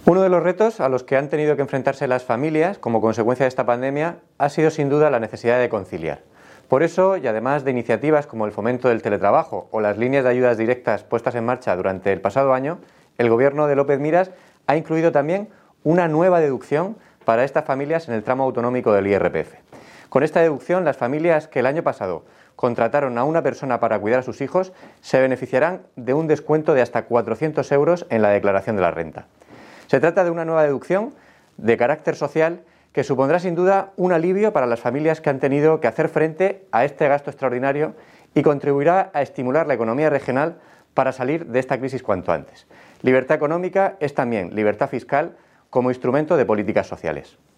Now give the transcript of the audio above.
Uno de los retos a los que han tenido que enfrentarse las familias como consecuencia de esta pandemia ha sido sin duda la necesidad de conciliar. Por eso, y además de iniciativas como el fomento del teletrabajo o las líneas de ayudas directas puestas en marcha durante el pasado año, el Gobierno de López Miras ha incluido también una nueva deducción para estas familias en el tramo autonómico del IRPF. Con esta deducción, las familias que el año pasado contrataron a una persona para cuidar a sus hijos se beneficiarán de un descuento de hasta 400 euros en la declaración de la renta. Se trata de una nueva deducción de carácter social que supondrá sin duda un alivio para las familias que han tenido que hacer frente a este gasto extraordinario y contribuirá a estimular la economía regional para salir de esta crisis cuanto antes. Libertad económica es también libertad fiscal como instrumento de políticas sociales.